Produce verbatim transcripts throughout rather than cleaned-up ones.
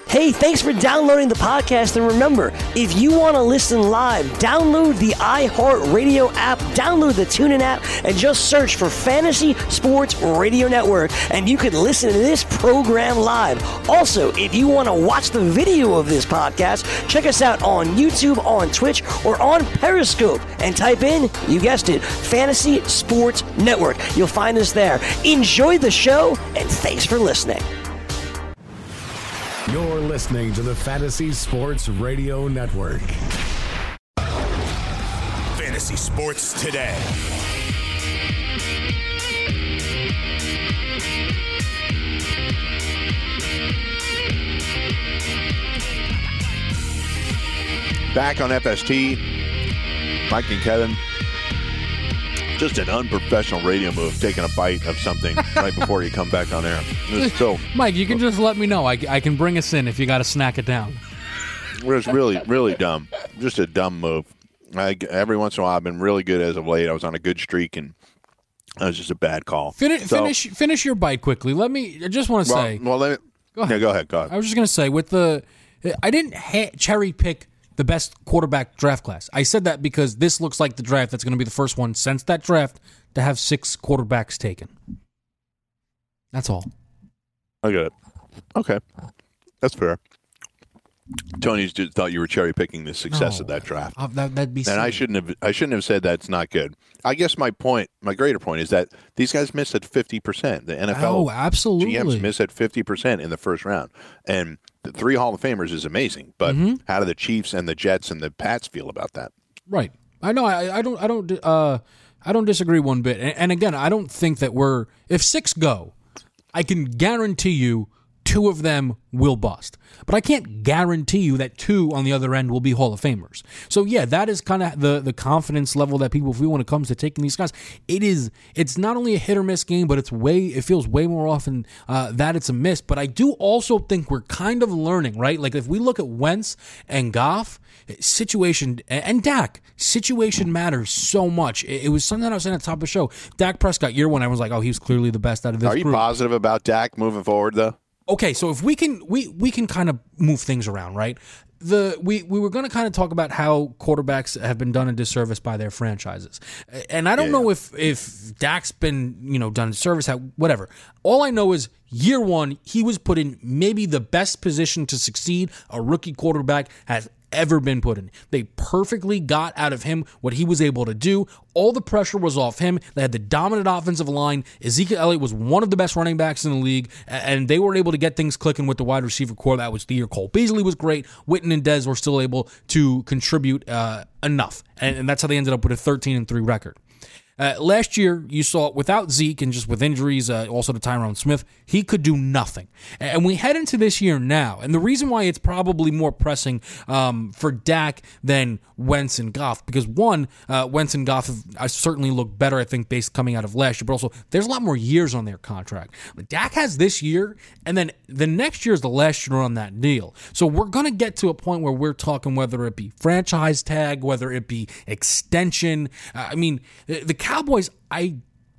Hey, thanks for downloading the podcast. And remember, if you want to listen live, download the iHeartRadio app, download the TuneIn app, and just search for Fantasy Sports Radio Network, and you can listen to this program live. Also, if you want to watch the video of this podcast, check us out on YouTube, on Twitch, or on Periscope, and type in, you guessed it, Fantasy Sports Network. You'll find us there. Enjoy the show, and thanks for listening. You're listening to the Fantasy Sports Radio Network. Fantasy Sports Today. Back on F S T, Mike and Kevin. Just an unprofessional radio move, taking a bite of something right before you come back on air. So, Mike, you can just let me know. I, I can bring us in if you got to snack it down. It was really, really dumb. Just a dumb move. I, every once in a while, I've been really good as of late. I was on a good streak, and that was just a bad call. Finish, so, finish, finish your bite quickly. Let me. I just want to well, say. Well, let me. Go ahead. Yeah, go ahead. Go ahead. I was just going to say with the. I didn't ha- cherry pick the best quarterback draft class. I said that because this looks like the draft that's going to be the first one since that draft to have six quarterbacks taken. That's all. I get it. Okay. That's fair. Tony just thought you were cherry picking the success No, of that draft. Uh, that, that'd be and silly. I shouldn't have I shouldn't have said that's not good. I guess my point, my greater point is that these guys missed at fifty percent. The N F L Oh, absolutely. G Ms miss at fifty percent in the first round. And the three Hall of Famers is amazing. But mm-hmm. how do the Chiefs and the Jets and the Pats feel about that? Right. I know. I, I don't. I don't. Uh, I don't disagree one bit. And, and again, I don't think that we're. If six go, I can guarantee you two of them will bust. But I can't guarantee you that two on the other end will be Hall of Famers. So yeah, that is kind of the the confidence level that people feel when it comes to taking these guys. It is. It's not only a hit or miss game, but it's way. It feels way more often uh, that it's a miss. But I do also think we're kind of learning, right? Like if we look at Wentz and Goff, situation and Dak, situation matters so much. It, it was something that I was saying at the top of the show. Dak Prescott, year one, I was like, oh, he was clearly the best out of this Are you group. positive about Dak moving forward, though? Okay, so if we can, we we can kind of move things around, right? The we we were going to kind of talk about how quarterbacks have been done a disservice by their franchises, and I don't yeah. know if if Dak's been you know done a disservice, how, whatever. All I know is year one he was put in maybe the best position to succeed a rookie quarterback has ever been put in. They perfectly got out of him what he was able to do. All the pressure was off him. They had the dominant offensive line. Ezekiel Elliott was one of the best running backs in the league, and they were able to get things clicking with the wide receiver core. That was the year Cole Beasley was great. Witten and Dez were still able to contribute uh, enough, and, and that's how they ended up with a thirteen and three record. Uh, last year, you saw without Zeke and just with injuries, uh, also to Tyron Smith, he could do nothing. And we head into this year now, and the reason why it's probably more pressing um, for Dak than Wentz and Goff, because one, uh, Wentz and Goff have uh, certainly look better, I think, based coming out of last year, but also there's a lot more years on their contract. But Dak has this year, and then the next year is the last year on that deal. So we're going to get to a point where we're talking whether it be franchise tag, whether it be extension. Uh, I mean, the, the Cowboys, I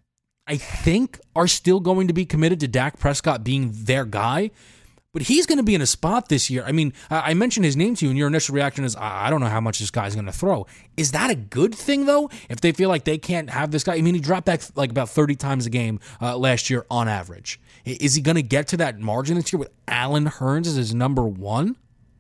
I think, are still going to be committed to Dak Prescott being their guy, but he's going to be in a spot this year. I mean, I mentioned his name to you, and your initial reaction is, I don't know how much this guy's going to throw. Is that a good thing, though, if they feel like they can't have this guy? I mean, he dropped back like about thirty times a game uh, last year on average. Is he going to get to that margin this year with Allen Hurns as his number one?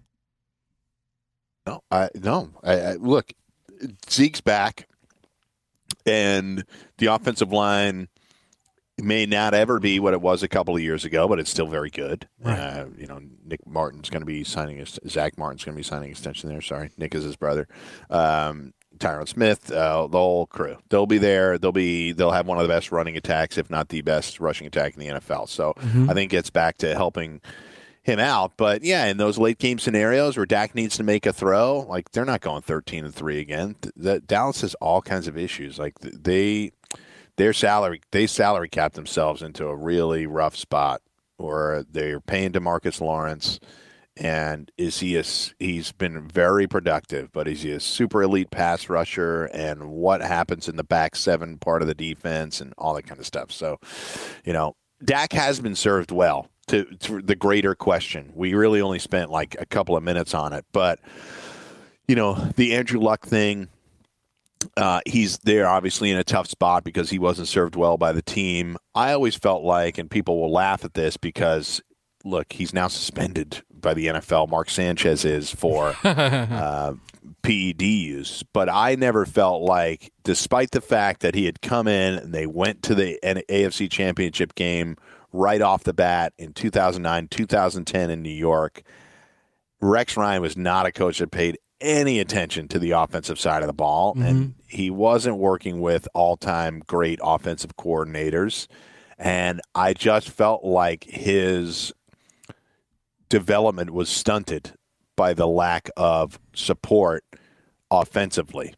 No, I no. I, I, look, Zeke's back. And the offensive line may not ever be what it was a couple of years ago, but it's still very good. Right. Uh, you know, Nick Martin's going to be signing a, Zach Martin's going to be signing an extension there. Sorry, Nick is his brother. Um, Tyron Smith, uh, the whole crew. They'll be there. They'll be. They'll have one of the best running attacks, if not the best rushing attack in the N F L. So mm-hmm. I think it's back to helping him out. But yeah, in those late game scenarios where Dak needs to make a throw, like they're not going thirteen and three again. The, Dallas has all kinds of issues. Like they, their salary, they salary cap themselves into a really rough spot where they're paying DeMarcus Lawrence. And is he a, he's been very productive, but is he a super elite pass rusher? And what happens in the back seven part of the defense and all that kind of stuff. So, you know, Dak has been served well to, to the greater question. We really only spent like a couple of minutes on it, but you know, the Andrew Luck thing. Uh, he's there obviously in a tough spot because he wasn't served well by the team. I always felt like, and people will laugh at this because, look, he's now suspended by the N F L. Mark Sanchez is for uh, P E D use. But I never felt like, despite the fact that he had come in and they went to the A F C Championship game right off the bat in two thousand nine, two thousand ten in New York, Rex Ryan was not a coach that paid any attention to the offensive side of the ball, mm-hmm. and he wasn't working with all-time great offensive coordinators, and I just felt like his development was stunted by the lack of support offensively.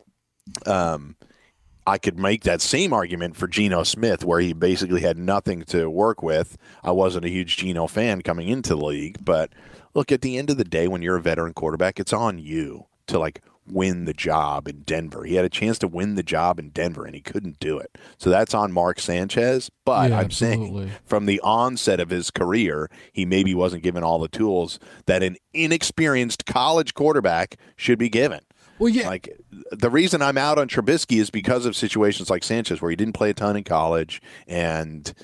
Um, I could make that same argument for Geno Smith, where he basically had nothing to work with. I wasn't a huge Geno fan coming into the league, but look, at the end of the day, when you're a veteran quarterback, it's on you to like win the job in Denver. He had a chance to win the job in Denver, and he couldn't do it. So that's on Mark Sanchez. But yeah, I'm absolutely. saying from the onset of his career, he maybe wasn't given all the tools that an inexperienced college quarterback should be given. Well, yeah. Like, the reason I'm out on Trubisky is because of situations like Sanchez, where he didn't play a ton in college, and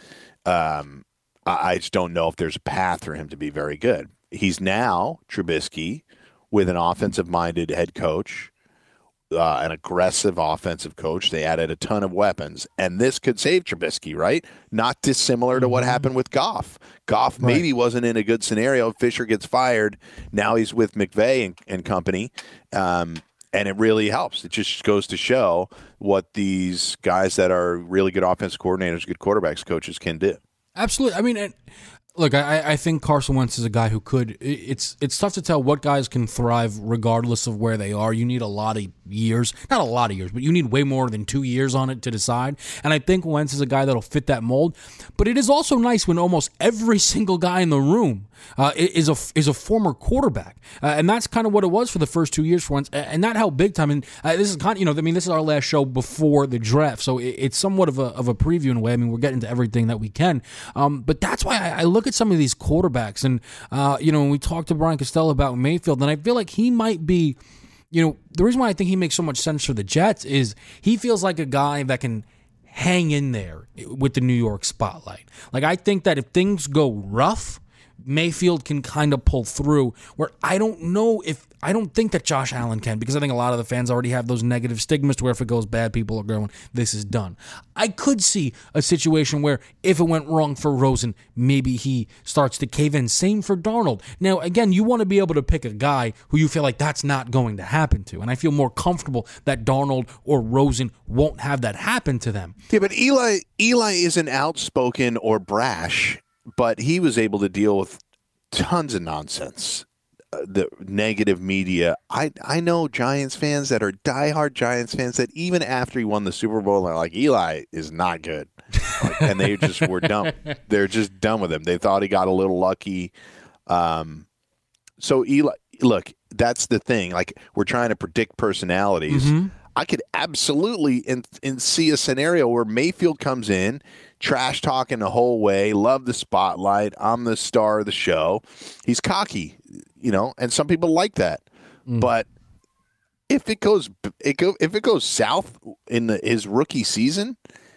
um, I, I just don't know if there's a path for him to be very good. He's now, Trubisky, with an offensive-minded head coach, uh, an aggressive offensive coach. They added a ton of weapons, and this could save Trubisky, right? Not dissimilar to what happened with Goff. Goff Right. maybe wasn't in a good scenario. Fisher gets fired. Now he's with McVay and, and company, um, and it really helps. It just goes to show what these guys that are really good offensive coordinators, good quarterbacks, coaches can do. Absolutely. I mean, and look, I, I think Carson Wentz is a guy who could. It's it's tough to tell what guys can thrive regardless of where they are. You need a lot of years, not a lot of years, but you need way more than two years on it to decide. And I think Wentz is a guy that'll fit that mold. But it is also nice when almost every single guy in the room uh, is a is a former quarterback, uh, and that's kind of what it was for the first two years for Wentz, and that helped big time. And uh, this is kind of, you know, I mean, this is our last show before the draft, so it, it's somewhat of a of a preview in a way. I mean, we're getting to everything that we can, um, but that's why I, I look at some of these quarterbacks, and uh, you know, when we talked to Brian Costello about Mayfield, and I feel like he might be, you know, the reason why I think he makes so much sense for the Jets is he feels like a guy that can hang in there with the New York spotlight. Like, I think that if things go rough, Mayfield can kind of pull through, where I don't know if, I don't think that Josh Allen can, because I think a lot of the fans already have those negative stigmas to where if it goes bad, people are going, this is done. I could see a situation where if it went wrong for Rosen, maybe he starts to cave in. Same for Darnold. Now, again, you want to be able to pick a guy who you feel like that's not going to happen to, and I feel more comfortable that Darnold or Rosen won't have that happen to them. Yeah, but Eli Eli isn't outspoken or brash, but he was able to deal with tons of nonsense, uh, the negative media. I I know Giants fans that are diehard Giants fans that even after he won the Super Bowl, they're like, Eli is not good. Like, and they just were done. They're just done with him. They thought he got a little lucky. Um, so Eli, look, that's the thing. Like, we're trying to predict personalities. Mm-hmm. I could absolutely in, in see a scenario where Mayfield comes in, trash talking the whole way, love the spotlight, I'm the star of the show. He's cocky, you know, and some people like that. Mm. But if it goes, it go if it goes south in the, his rookie season,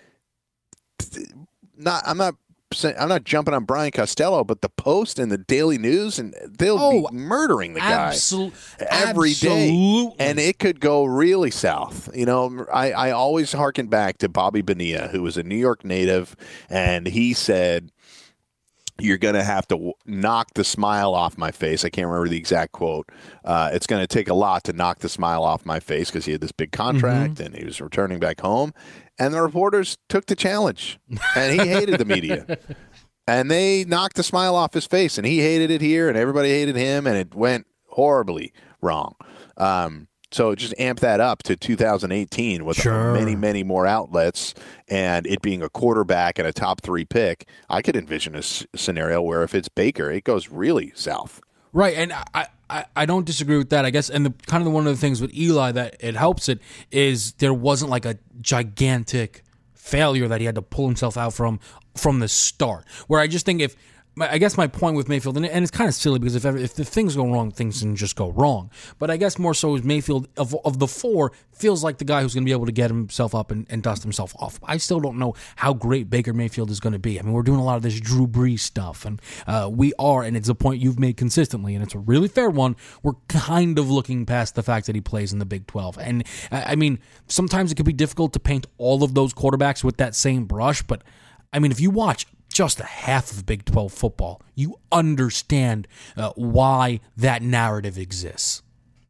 not I'm not I'm not jumping on Brian Costello, but the Post and the Daily News, and they'll oh, be murdering the guy absol- every absolutely. day, and it could go really south. You know, I, I always harken back to Bobby Bonilla, who was a New York native, and he said, you're going to have to w- knock the smile off my face. I can't remember the exact quote. Uh, it's going to take a lot to knock the smile off my face, because he had this big contract mm-hmm. and he was returning back home. And the reporters took the challenge, and he hated the media. And they knocked the smile off his face, and he hated it here, and everybody hated him, and it went horribly wrong. Um, so just amp that up to two thousand eighteen with sure. many, many more outlets, and it being a quarterback and a top three pick. I could envision a s- scenario where if it's Baker, it goes really south. Right, and I, I, I don't disagree with that, I guess. And the kind of the, one of the things with Eli that it helps it is there wasn't like a gigantic failure that he had to pull himself out from from the start. Where I just think if I guess my point with Mayfield, and, and it's kind of silly because if ever, if the things go wrong, things can just go wrong. But I guess more so is Mayfield, of, of the four, feels like the guy who's going to be able to get himself up and, and dust himself off. I still don't know how great Baker Mayfield is going to be. I mean, we're doing a lot of this Drew Brees stuff, and uh, we are, and it's a point you've made consistently, and it's a really fair one. We're kind of looking past the fact that he plays in the Big twelve. And, I mean, sometimes it can be difficult to paint all of those quarterbacks with that same brush, but, I mean, if you watch just a half of Big twelve football, you understand uh, why that narrative exists.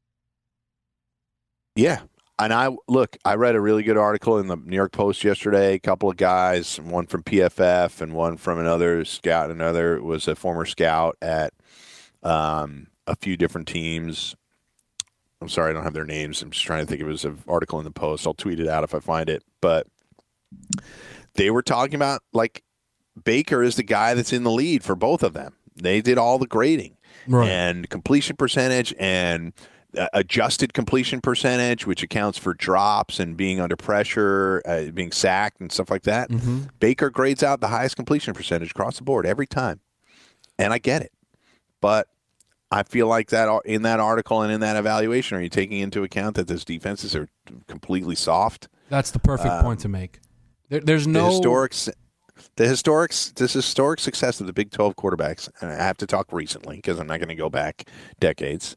Yeah. And I look, I read a really good article in the New York Post yesterday. A couple of guys, one from P F F and one from another scout. Another was a former scout at um, a few different teams. I'm sorry, I don't have their names. I'm just trying to think. It was an article in the Post. I'll tweet it out if I find it. But they were talking about, like, Baker is the guy that's in the lead for both of them. They did all the grading right. and completion percentage and uh, adjusted completion percentage, which accounts for drops and being under pressure, uh, being sacked and stuff like that. Mm-hmm. Baker grades out the highest completion percentage across the board every time. And I get it. But I feel like that in that article and in that evaluation, are you taking into account that those defenses are completely soft? That's the perfect um, point to make. There, there's no... The historic... The historic, this historic success of the Big twelve quarterbacks, and I have to talk recently because I'm not going to go back decades,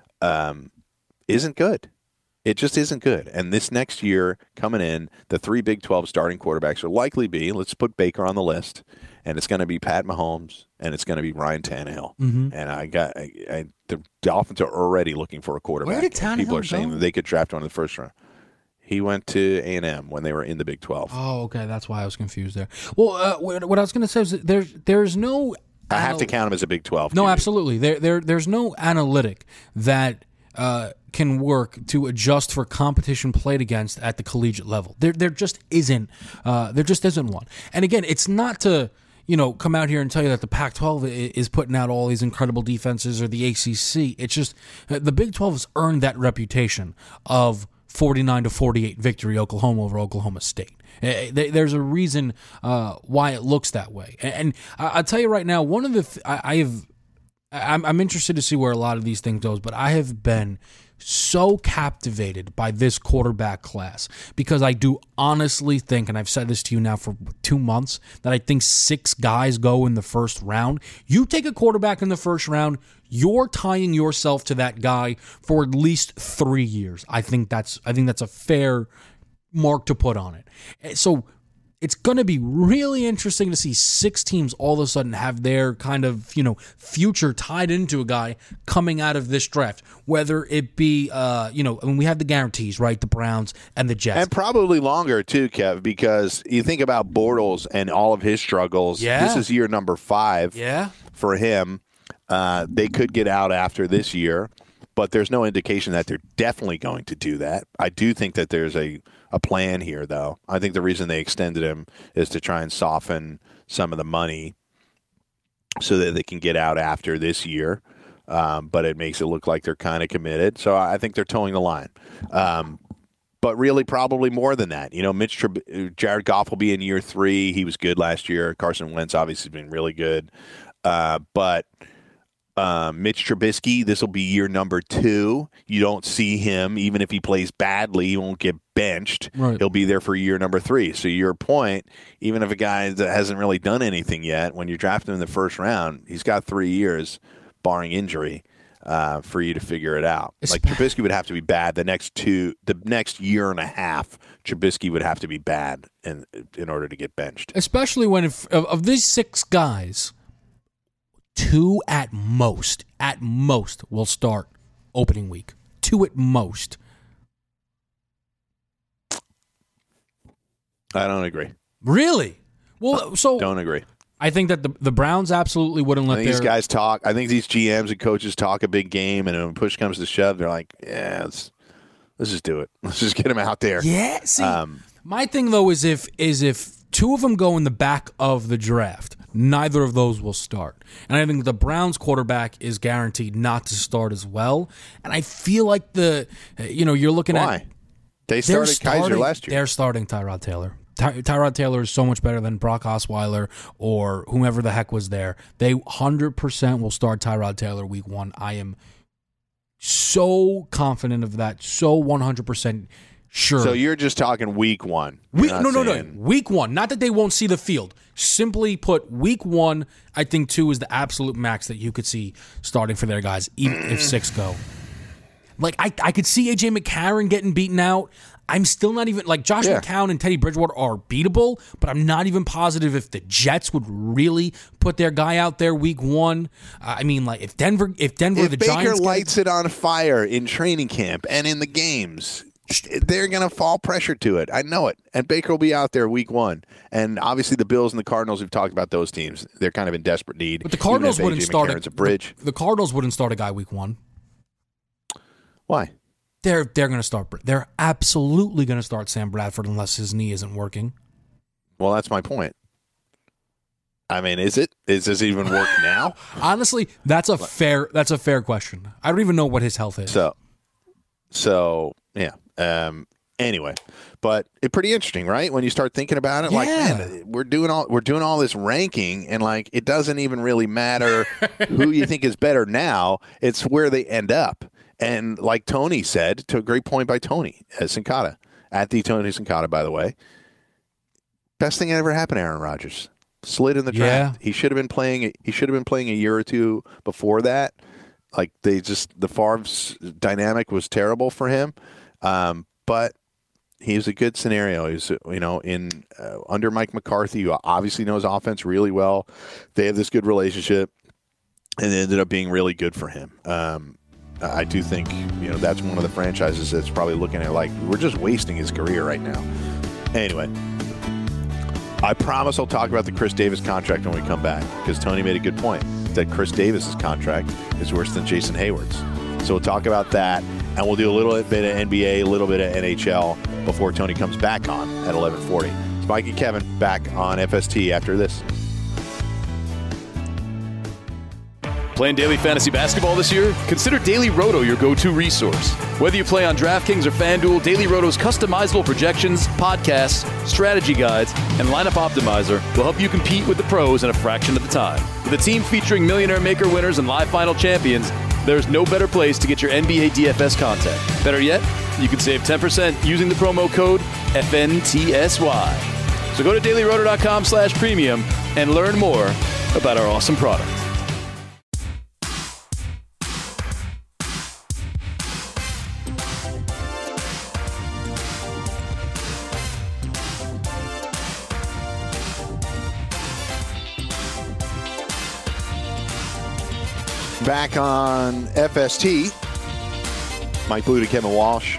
um, isn't good. It just isn't good. And this next year coming in, the three Big twelve starting quarterbacks will likely be, let's put Baker on the list, and it's going to be Pat Mahomes, and it's going to be Ryan Tannehill. Mm-hmm. And I got I, I, the Dolphins are already looking for a quarterback. Where did Tannehill People are saying go? that they could draft one in the first round. He went to A and M when they were in the Big twelve. Oh, okay. That's why I was confused there. Well, uh, what I was going to say is that there's there's no. I have to count him as a Big twelve. No, Q B. absolutely. There there there's no analytic that uh, can work to adjust for competition played against at the collegiate level. There there just isn't. Uh, there just isn't one. And again, it's not to, you know, come out here and tell you that the Pac twelve is putting out all these incredible defenses or the A C C. It's just the Big twelve has earned that reputation of forty-nine to forty-eight victory Oklahoma over Oklahoma State. There's a reason uh, why it looks that way. And I'll tell you right now, one of the th- I have I'm, I'm interested to see where a lot of these things goes, but I have been so captivated by this quarterback class because I do honestly think, and I've said this to you now for two months, that I think six guys go in the first round. You take a quarterback in the first round, you're tying yourself to that guy for at least three years. I think that's I think that's a fair mark to put on it. So it's going to be really interesting to see six teams all of a sudden have their kind of, you know, future tied into a guy coming out of this draft, whether it be, uh, you know, I mean, we have the guarantees, right? The Browns and the Jets. And probably longer, too, Kev, because you think about Bortles and all of his struggles. Yeah. This is year number five yeah. for him. Uh, they could get out after this year, but there's no indication that they're definitely going to do that. I do think that there's a a plan here, though. I think the reason they extended him is to try and soften some of the money so that they can get out after this year. Um, but it makes it look like they're kind of committed. So I think they're towing the line. Um, but really probably more than that. You know, Mitch Trub- Jared Goff will be in year three. He was good last year. Carson Wentz obviously has been really good. Uh, but Uh, Mitch Trubisky, this will be year number two. You don't see him, even if he plays badly, he won't get benched. Right. He'll be there for year number three. So your point, even if a guy that hasn't really done anything yet, when you draft him in the first round, he's got three years, barring injury, uh, for you to figure it out. It's like bad. Trubisky would have to be bad the next two, the next year and a half. Trubisky would have to be bad in in order to get benched. Especially when if, of, of these six guys, two at most, at most will start opening week. Two at most. I don't agree. Really? Well, so Don't agree. I think that the the Browns absolutely wouldn't I let think their these guys talk. I think these G Ms and coaches talk a big game, and when push comes to shove, they're like, "Yeah, let's let's just do it. Let's just get him out there." Yeah. See, Um, my thing though is if is if two of them go in the back of the draft, neither of those will start. And I think the Browns quarterback is guaranteed not to start as well. And I feel like the, you know, you're looking Why? at They they're started Kaiser starting- last year. They're starting Tyrod Taylor. Ty- Tyrod Taylor is so much better than Brock Osweiler or whomever the heck was there. They one hundred percent will start Tyrod Taylor week one. I am so confident of that, so one hundred percent sure. So you're just talking week one. Week, no, no, saying... no. Week one. Not that they won't see the field. Simply put, week one, I think two is the absolute max that you could see starting for their guys, even if six go. Like, I, I could see A J McCarron getting beaten out. I'm still not even, like, Josh yeah. McCown and Teddy Bridgewater are beatable, but I'm not even positive if the Jets would really put their guy out there week one. Uh, I mean, like, if Denver, if Denver, if the Baker Giants lights it on fire in training camp and in the games, they're going to fall pressure to it. I know it. And Baker will be out there week one. And obviously the Bills and the Cardinals, we've talked about those teams. They're kind of in desperate need. But the Cardinals wouldn't start a, a bridge. The, the Cardinals wouldn't start a guy week one. Why? They're they're going to start. They're absolutely going to start Sam Bradford unless his knee isn't working. Well, that's my point. I mean, is it? Is this even work now? Honestly, that's a fair that's a fair question. I don't even know what his health is. So, so yeah. Um. Anyway, but it's pretty interesting, right? When you start thinking about it, yeah. like, man, we're doing all we're doing all this ranking, and like, it doesn't even really matter who you think is better now. It's where they end up. And like Tony said, to a great point by Tony uh, Sincata, at the Tony Sincata, by the way, best thing that ever happened to Aaron Rodgers. Slid in the draft. Yeah. He should have been playing. He should have been playing a year or two before that. Like they just the Favre's dynamic was terrible for him, um, but he's a good scenario. He's you know in uh, under Mike McCarthy, who obviously knows offense really well. They have this good relationship, and it ended up being really good for him. Um, I do think, you know, that's one of the franchises that's probably looking at like, we're just wasting his career right now. Anyway, I promise I'll talk about the Chris Davis contract when we come back, because Tony made a good point that Chris Davis's contract is worse than Jason Hayward's. So we'll talk about that, and we'll do a little bit of N B A, a little bit of N H L before Tony comes back on at eleven forty. It's Mike and Kevin back on F S T after this. Playing daily fantasy basketball this year? Consider Daily Roto your go-to resource. Whether you play on DraftKings or FanDuel, Daily Roto's customizable projections, podcasts, strategy guides, and lineup optimizer will help you compete with the pros in a fraction of the time. With a team featuring Millionaire Maker winners and live final champions, there's no better place to get your N B A D F S content. Better yet, you can save ten percent using the promo code F N T S Y. So go to dailyroto.com slash premium and learn more about our awesome product. Back on F S T, Mike Blue to Kevin Walsh.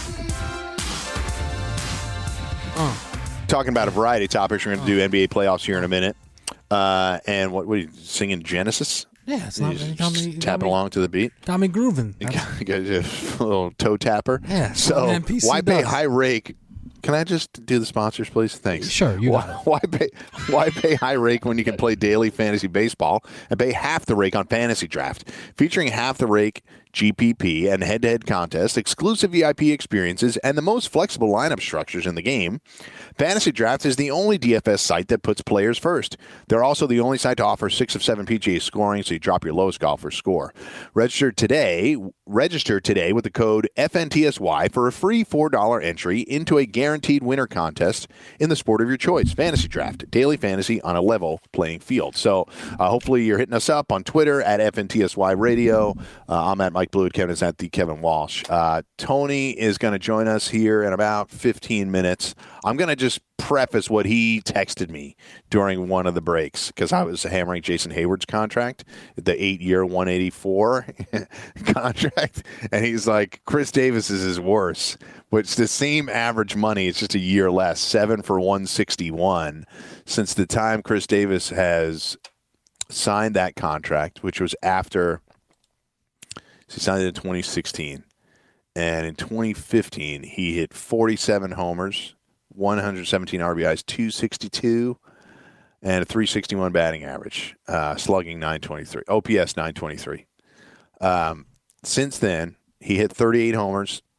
Uh. Talking about a variety of topics. We're going to do N B A playoffs here in a minute. Uh, and what, what are you singing? Genesis? Yeah, it's not just, got me, just got tapping me, along to the beat. Got me grooving. You got, you got a little toe tapper. Yeah. So N P C why pay does. high rake? Can I just do the sponsors, please? Thanks. Sure, you why, got it. why pay why pay high rake when you can play daily fantasy baseball and pay half the rake on Fantasy Draft, featuring half the rake G P P and head-to-head contests, exclusive V I P experiences, and the most flexible lineup structures in the game. Fantasy Draft is the only D F S site that puts players first. They're also the only site to offer six of seven P G A scoring, so you drop your lowest golfer score. Register today. Register today with the code F N T S Y for a free four dollars entry into a guaranteed winner contest in the sport of your choice. Fantasy Draft, daily fantasy on a level playing field. So uh, hopefully you're hitting us up on Twitter at F N T S Y Radio. Uh, I'm at Mike Blue. Kevin is at the Kevin Walsh. Uh, Tony is going to join us here in about fifteen minutes. I'm going to just preface what he texted me during one of the breaks, because I was hammering Jason Hayward's contract, the eight-year, one eighty-four contract, and he's like, Chris Davis's is worse, but it's the same average money. It's just a year less, seven for one sixty-one. Since the time Chris Davis has signed that contract, which was after he signed it in twenty sixteen, and in twenty fifteen he hit forty-seven homers, one hundred seventeen R B Is, two sixty-two, and a three sixty-one batting average, uh, slugging nine twenty-three, O P S nine twenty-three. Um, since then, he hit thirty-eight homers,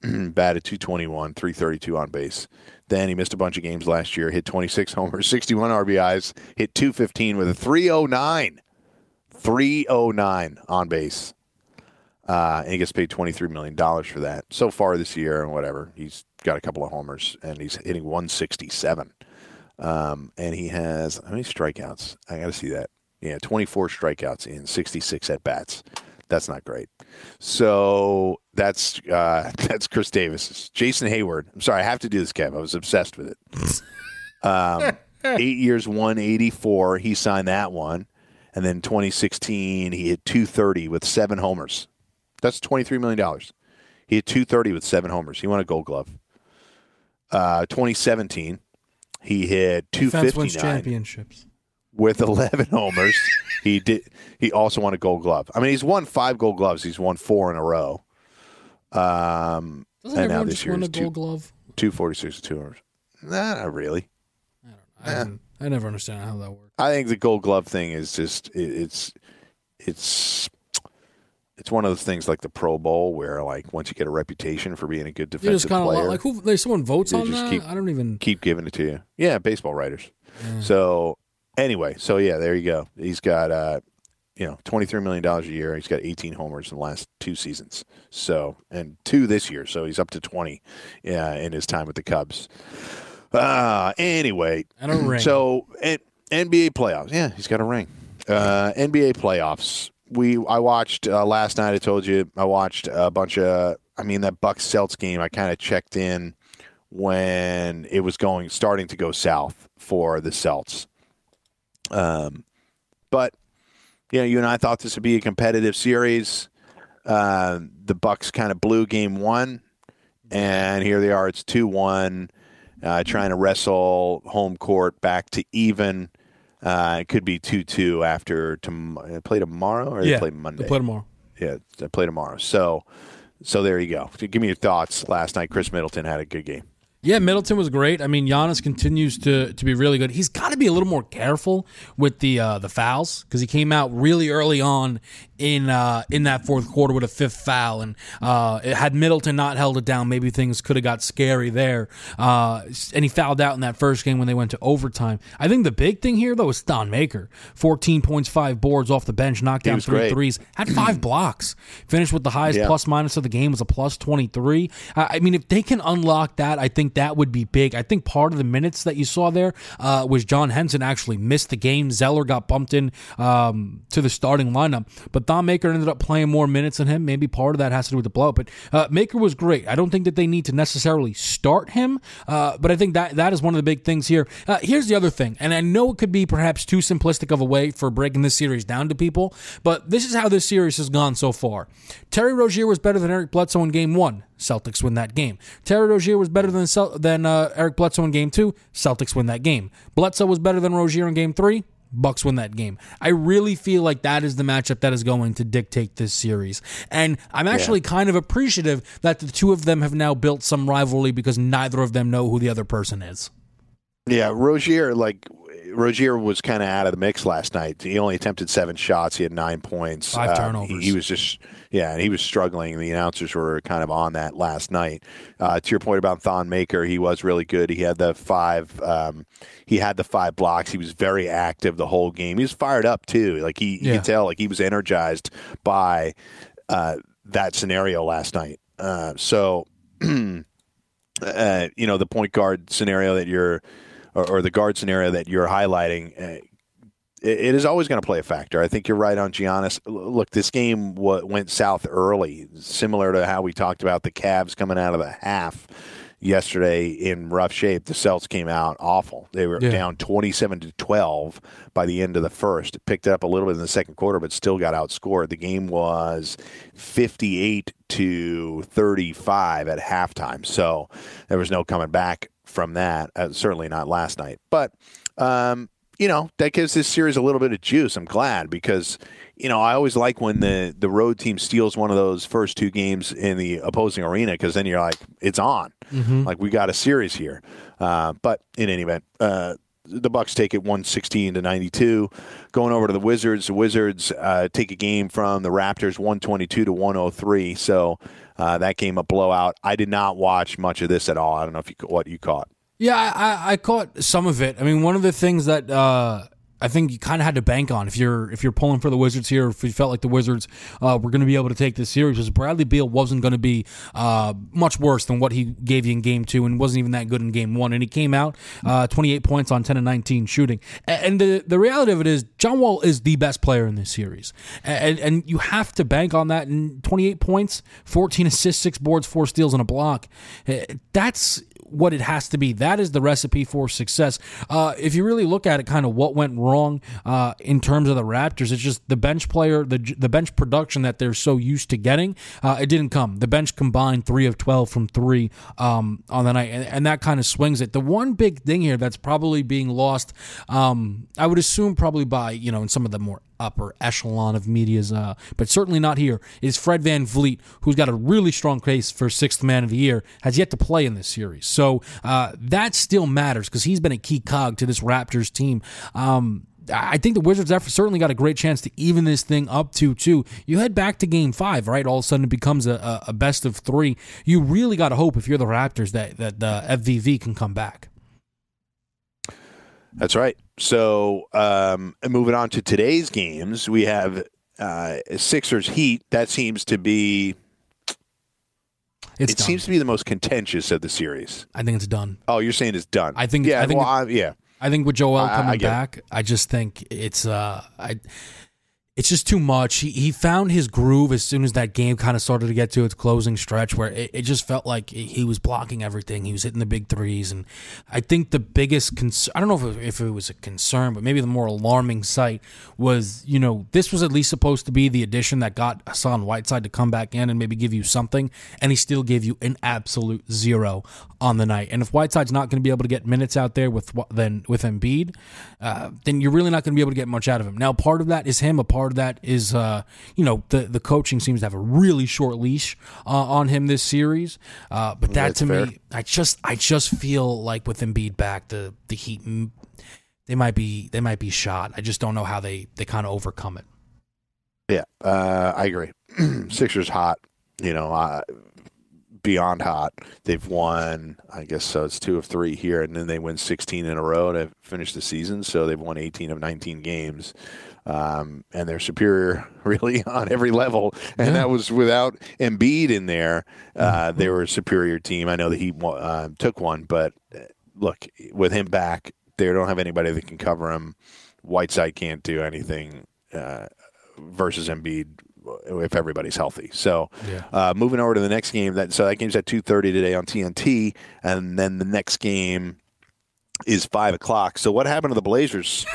batted two twenty-one, three thirty-two on base. Then he missed a bunch of games last year, hit twenty-six homers, sixty-one R B Is, hit two fifteen with a three oh nine. three oh nine on base. Uh, and he gets paid twenty-three million dollars for that. So far this year, and whatever, he's got a couple of homers, and he's hitting one sixty-seven. Um, and he has, how many strikeouts? I got to see that. Yeah, twenty-four strikeouts in sixty-six at-bats. That's not great. So that's uh, that's Chris Davis. Jason Hayward. I'm sorry, I have to do this, Kev. I was obsessed with it. Um, eight years, one eighty-four. He signed that one. And then twenty sixteen, he hit two thirty with seven homers. That's twenty-three million dollars. He hit two thirty with seven homers. He won a Gold Glove. Uh, twenty seventeen, he hit two fifty-nine wins championships with eleven homers. He did. He also won a Gold Glove. I mean, he's won five Gold Gloves. He's won four in a row. Um, Doesn't and now everyone this just year win a he's Gold two, Glove? two forty-six with two homers. Nah, not really. I don't know. I, I never understand how that works. I think the Gold Glove thing is just it, it's it's it's one of those things like the Pro Bowl where like once you get a reputation for being a good You defensive just kind of player, like who? There's someone votes they on just that. keep- I don't even. keep giving it to you. Yeah, baseball writers. Yeah. So anyway, so yeah, there you go. He's got uh, you know twenty-three million dollars a year. He's got eighteen homers in the last two seasons. So and two this year. So he's up to twenty uh, in his time with the Cubs. Uh, anyway, And a ring. So and, N B A playoffs. Yeah, he's got a ring. Uh, N B A playoffs. We I watched uh, last night. I told you I watched a bunch of. I mean that Bucks Celtics game. I kind of checked in when it was going starting to go south for the Celtics. Um, but you know, you and I thought this would be a competitive series. Uh, the Bucks kind of blew game one, and here they are. It's two one. Uh, trying to wrestle home court back to even. Uh, it could be two two after tom- they play tomorrow or yeah, they play Monday. They play tomorrow. Yeah, they play tomorrow. So, so there you go. Give me your thoughts. Last night, Chris Middleton had a good game. Yeah, Middleton was great. I mean, Giannis continues to, to be really good. He's got to be a little more careful with the uh, the fouls because he came out really early on in uh, in that fourth quarter with a fifth foul, and uh, it, had Middleton not held it down, maybe things could have got scary there. Uh, and he fouled out in that first game when they went to overtime. I think the big thing here though is Thon Maker, fourteen points, five boards off the bench, knocked down three great. threes, had five blocks, finished with the highest Yeah. plus minus of the game was a plus twenty-three. Uh, I mean, if they can unlock that, I think that would be big. I think part of the minutes that you saw there uh, was John Henson actually missed the game. Zeller got bumped in um, to the starting lineup, but Thon Maker ended up playing more minutes than him. Maybe part of that has to do with the blowout, but uh, Maker was great. I don't think that they need to necessarily start him, uh, but I think that that is one of the big things here. Uh, here's the other thing, and I know it could be perhaps too simplistic of a way for breaking this series down to people, but this is how this series has gone so far. Terry Rozier was better than Eric Bledsoe in game one. Celtics win that game. Terry Rozier was better than than uh, Eric Bledsoe in game two. Celtics win that game. Bledsoe was better than Rozier in game three. Bucks win that game. I really feel like that is the matchup that is going to dictate this series. And I'm actually yeah. kind of appreciative that the two of them have now built some rivalry because neither of them know who the other person is. Yeah, Rozier, like, Rozier was kind of out of the mix last night. He only attempted seven shots. He had nine points. Five uh, turnovers. He, he was just, yeah, and he was struggling. The announcers were kind of on that last night. Uh, to your point about Thon Maker, he was really good. He had the five. Um, he had the five blocks. He was very active the whole game. He was fired up too. Like he, you yeah. could tell, like he was energized by uh, that scenario last night. Uh, so, uh, you know, the point guard scenario that you're. Or, or the guard scenario that you're highlighting, uh, it, it is always going to play a factor. I think you're right on Giannis. Look, this game w- went south early, similar to how we talked about the Cavs coming out of the half yesterday in rough shape. The Celtics came out awful. They were yeah. down twenty-seven to twelve by the end of the first. It picked it up a little bit in the second quarter, but still got outscored. The game was fifty-eight to thirty-five at halftime, so there was no coming back from that, uh, certainly not last night. But, um, you know, that gives this series a little bit of juice. I'm glad because, you know, I always like when the, the road team steals one of those first two games in the opposing arena because then you're like, it's on. Mm-hmm. Like, we got a series here. Uh, but in any event, uh, the Bucks take it one sixteen to ninety-two. Going over to the Wizards, the Wizards uh, take a game from the Raptors one twenty-two to one oh three. So uh, that game a blowout. I did not watch much of this at all. I don't know if you what you caught. Yeah, I, I caught some of it. I mean, one of the things that uh, I think you kind of had to bank on if you're if you're pulling for the Wizards here, if you felt like the Wizards uh, were going to be able to take this series, was Bradley Beal wasn't going to be uh, much worse than what he gave you in Game Two, and wasn't even that good in Game One. And he came out uh, twenty-eight points on ten and nineteen shooting. And the the reality of it is, John Wall is the best player in this series, and and you have to bank on that. And twenty-eight points, fourteen assists, six boards, four steals, and a block. That's what it has to be. That is the recipe for success. Uh, if you really look at it, kind of what went wrong uh, in terms of the Raptors, it's just the bench player, the the bench production that they're so used to getting. Uh, it didn't come. The bench combined three of twelve from three um, on the night, and, and that kind of swings it. The one big thing here that's probably being lost, um, I would assume probably by, you know, in some of the more upper echelon of media's, uh, but certainly not here, is Fred VanVleet, who's got a really strong case for sixth man of the year, has yet to play in this series. So uh, that still matters because he's been a key cog to this Raptors team. Um, I think the Wizards have certainly got a great chance to even this thing up to two. You head back to Game Five, right? All of a sudden, it becomes a, a best of three. You really got to hope, if you're the Raptors, that that the F V V can come back. That's right. So um, moving on to today's games, we have uh, Sixers Heat. That seems to be. It's it done. seems to be the most contentious of the series. I think it's done. Oh, you're saying it's done? I think. Yeah. I think. Well, I, yeah. I think with Joel I, coming I back, I just think it's uh, I, it's just too much. He he found his groove as soon as that game kind of started to get to its closing stretch, where it, it just felt like he was blocking everything. He was hitting the big threes, and I think the biggest concern, I don't know if it, if it was a concern, but maybe the more alarming sight was, you know, this was at least supposed to be the addition that got Hassan Whiteside to come back in and maybe give you something, and he still gave you an absolute zero on the night. And if Whiteside's not going to be able to get minutes out there with then with Embiid, uh, then you're really not going to be able to get much out of him. Now, part of that is him. A part of that is, uh, you know, the the coaching seems to have a really short leash uh, on him this series. Uh, but that That's to fair. me, I just I just feel like with Embiid back, the the Heat, they might be they might be shot. I just don't know how they they kind of overcome it. Yeah, uh, I agree. Sixers hot. You know. Uh, Beyond hot. They've won, I guess so it's two of three here, and then they win sixteen in a row to finish the season, so they've won eighteen of nineteen games. Um, and they're superior really on every level, and Yeah. that was without Embiid in there. Uh, they were a superior team. I know that he uh, took one, but look, with him back, they don't have anybody that can cover him. Whiteside can't do anything uh, versus Embiid if everybody's healthy. So Yeah. uh, moving over to the next game, that so that game's at two thirty today on T N T, and then the next game is five o'clock. So what happened to the Blazers?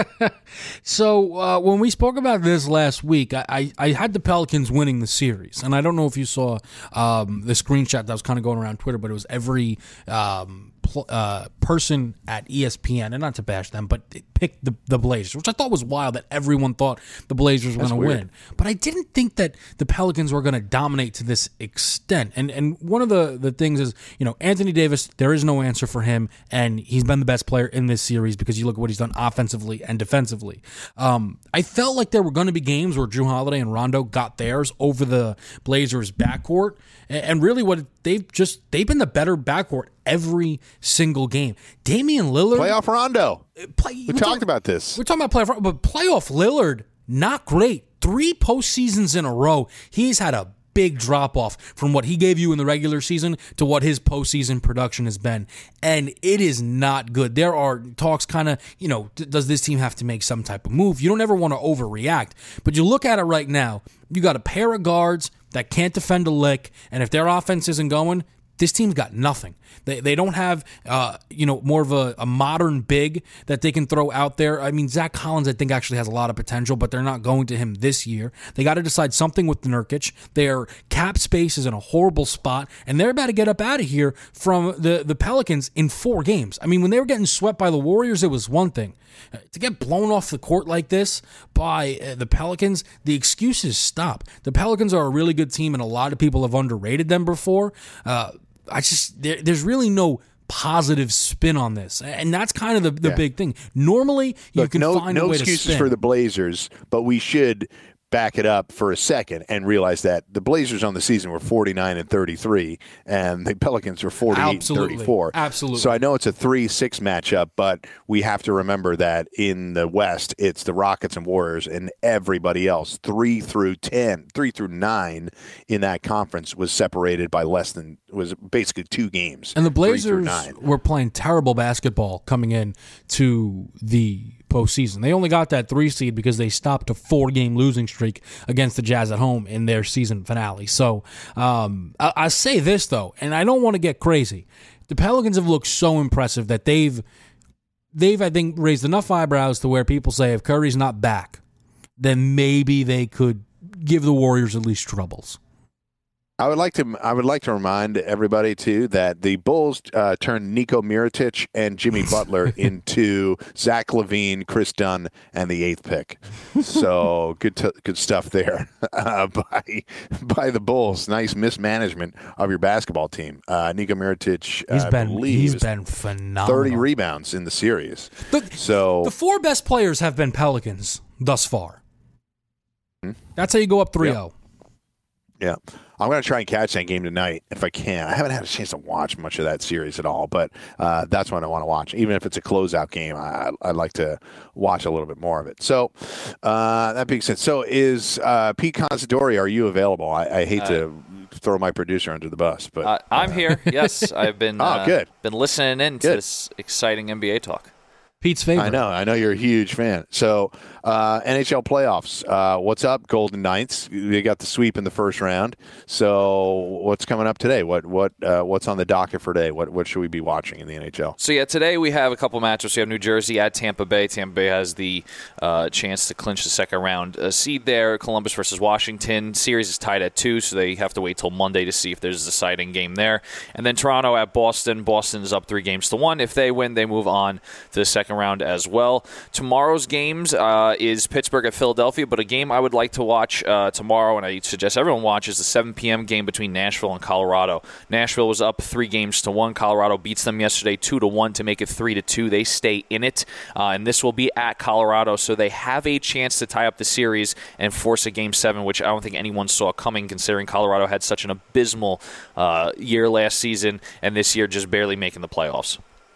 So uh, when we spoke about this last week, I, I, I had the Pelicans winning the series, and I don't know if you saw um, the screenshot that was kind of going around Twitter, but it was every um, pl- uh, person at E S P N, and not to bash them, but it picked the, the Blazers, which I thought was wild that everyone thought the Blazers were That's going to weird. win. But I didn't think that the Pelicans were going to dominate to this extent. And and one of the, the things is, you know, Anthony Davis, there is no answer for him, and he's been the best player in this series because you look at what he's done offensively and defensively. Um, I felt like there were going to be games where Jrue Holiday and Rondo got theirs over the Blazers backcourt, and, and really what they've just they've been the better backcourt every single game. Damian Lillard, Playoff Rondo. play, We talked about this. We're talking about playoff, but playoff Lillard, not great. Three postseasons in a row, he's had a big drop off from what he gave you in the regular season to what his postseason production has been, and it is not good. There are talks, kind of, you know, d- does this team have to make some type of move? You don't ever want to overreact, but you look at it right now. You got a pair of guards that can't defend a lick, and if their offense isn't going, this team's got nothing. They they don't have, uh, you know, more of a, a modern big that they can throw out there. I mean, Zach Collins, I think, actually has a lot of potential, but they're not going to him this year. They got to decide something with Nurkic. Their cap space is in a horrible spot, and they're about to get up out of here from the, the Pelicans in four games. I mean, when they were getting swept by the Warriors, it was one thing. Uh, to get blown off the court like this by uh, the Pelicans, the excuses stop. The Pelicans are a really good team, and a lot of people have underrated them before. Uh, I just there, there's really no positive spin on this, and that's kind of the, the Yeah. big thing. Normally, you Look, can no, find no a way to excuses spin. for the Blazers, but we should back it up for a second and realize that the Blazers on the season were forty-nine and thirty-three, and the Pelicans were forty-eight Absolutely. and thirty-four. Absolutely. So I know it's a three six matchup, but we have to remember that in the West, it's the Rockets and Warriors and everybody else. Three through ten, three through nine in that conference was separated by less than was basically two games. And the three through Blazers nine. were playing terrible basketball coming in to the postseason. They only got that three seed because they stopped a four-game losing streak against the Jazz at home in their season finale. So um, I, I say this, though, and I don't want to get crazy. The Pelicans have looked so impressive that they've, they've I think, raised enough eyebrows to where people say if Curry's not back, then maybe they could give the Warriors at least troubles. I would like to. I would like to remind everybody too that the Bulls uh, turned Niko Mirotic and Jimmy Butler into Zach LaVine, Chris Dunn, and the eighth pick. So good, t- good stuff there uh, by by the Bulls. Nice mismanagement of your basketball team. Uh, Niko Mirotic, He's uh, been I believe, he's is been phenomenal. thirty rebounds in the series. The, so the four best players have been Pelicans thus far. Hmm? That's how you go up three oh. Yeah. I'm going to try and catch that game tonight if I can. I haven't had a chance to watch much of that series at all, but uh, that's what I want to watch. Even if it's a closeout game, I, I'd like to watch a little bit more of it. So uh, that being said, so is uh, Pete Considori, are you available? I, I hate uh, to throw my producer under the bus, but uh, I'm here. Yes, I've been oh, uh, good. been listening in to good. this exciting N B A talk. Pete's favorite. I know. I know you're a huge fan. So uh, N H L playoffs. Uh, what's up, Golden Knights? They got the sweep in the first round. So what's coming up today? What what uh, what's on the docket for today? What what should we be watching in the N H L? So yeah, today we have a couple matchups. We have New Jersey at Tampa Bay. Tampa Bay has the uh, chance to clinch the second round uh, seed there. Columbus versus Washington. Series is tied at two, so they have to wait till Monday to see if there's a deciding game there. And then Toronto at Boston. Boston is up three games to one. If they win, they move on to the second round as well. Tomorrow's games uh, is Pittsburgh at Philadelphia, but a game I would like to watch uh, tomorrow, and I suggest everyone watch, is the seven p.m. game between Nashville and Colorado. Nashville was up three games to one. Colorado beats them yesterday two to one to make it three to two. They stay in it, uh, and this will be at Colorado, so they have a chance to tie up the series and force a game seven, which I don't think anyone saw coming, considering Colorado had such an abysmal uh, year last season, and this year just barely making the playoffs.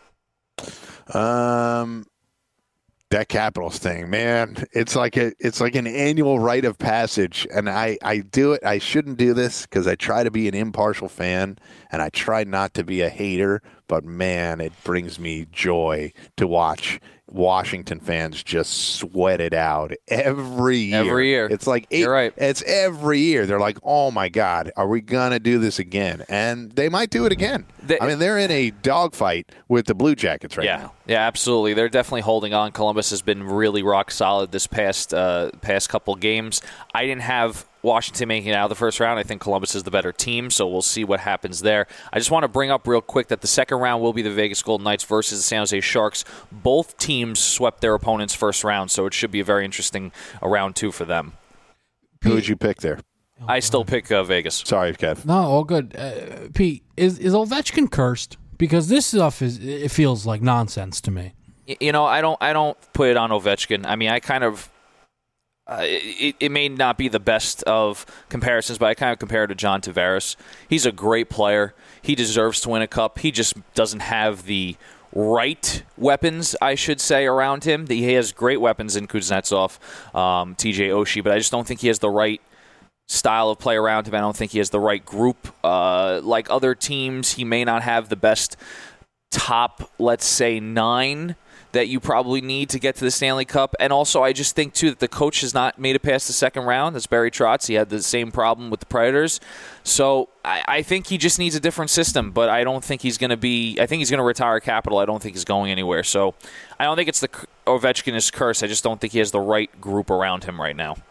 Um. That Capitals thing, man, it's like a, it's like an annual rite of passage, and I, I do it. I shouldn't do this because I try to be an impartial fan, and I try not to be a hater. But man, it brings me joy to watch Washington fans just sweat it out every year. Every year, it's like eight, you're right. It's every year. They're like, "Oh my God, are we gonna do this again?" And they might do it again. They, I mean, they're in a dogfight with the Blue Jackets right yeah, now. Yeah, absolutely. They're definitely holding on. Columbus has been really rock solid this past uh, past couple games. I didn't have Washington making it out of the first round. I think Columbus is the better team, so we'll see what happens there. I just want to bring up real quick that the second round will be the Vegas Golden Knights versus the San Jose Sharks. Both teams swept their opponents first round, so it should be a very interesting uh, round two for them. Who would you pick there? I still pick uh, Vegas. Sorry, Kev. No, all good. Uh, Pete, is is Ovechkin cursed? Because this stuff is it feels like nonsense to me. You know, I don't I don't put it on Ovechkin. I mean, I kind of uh, it, it may not be the best of comparisons, but I kind of compare it to John Tavares. He's a great player. He deserves to win a cup. He just doesn't have the right weapons, I should say, around him. He has great weapons in Kuznetsov, um, T J Oshie, but I just don't think he has the right style of play around him. I don't think he has the right group. Uh, like other teams, he may not have the best top, let's say, nine that you probably need to get to the Stanley Cup. And also, I just think, too, that the coach has not made it past the second round. That's Barry Trotz. He had the same problem with the Predators. So I, I think he just needs a different system, but I don't think he's going to be – I think he's going to retire Capital. I don't think he's going anywhere. So I don't think it's the Ovechkin is curse. I just don't think he has the right group around him right now.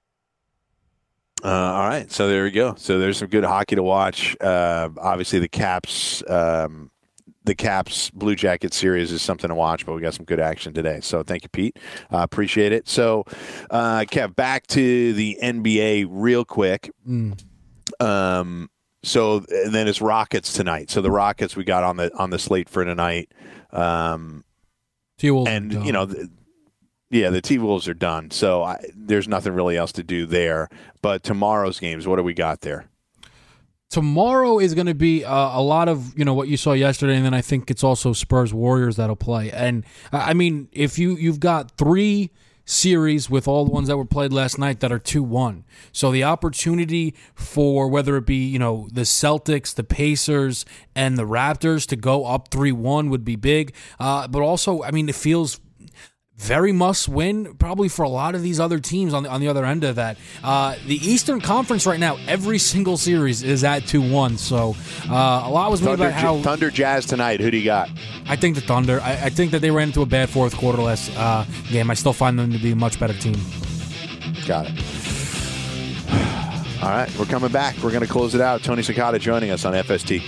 Uh, all right, so there we go. So there's some good hockey to watch. Uh, obviously, the Caps, um, the Caps Blue Jacket series is something to watch, but we got some good action today. So thank you, Pete. Uh, appreciate it. So, uh, Kev, back to the N B A real quick. Mm. Um, so and then it's Rockets tonight. So the Rockets we got on the on the slate for tonight. Um, T-Wolves and you know, the, yeah, the T-Wolves are done. So I, there's nothing really else to do there. But tomorrow's games, what do we got there? Tomorrow is going to be uh, a lot of, you know, what you saw yesterday, and then I think it's also Spurs Warriors that'll play. And I mean, if you you've got three series with all the ones that were played last night that are two one, so the opportunity for whether it be, you know, the Celtics, the Pacers, and the Raptors to go up three one would be big. Uh, but also, I mean, it feels very must win probably for a lot of these other teams on the, on the other end of that. Uh, the Eastern Conference right now, every single series is at two one. So uh, a lot was made Thunder, about how Thunder Jazz tonight. Who do you got? I think the Thunder. I, I think that they ran into a bad fourth quarter last uh, game. I still find them to be a much better team. Got it. All right, we're coming back. We're going to close it out. Tony Cicada joining us on F S T.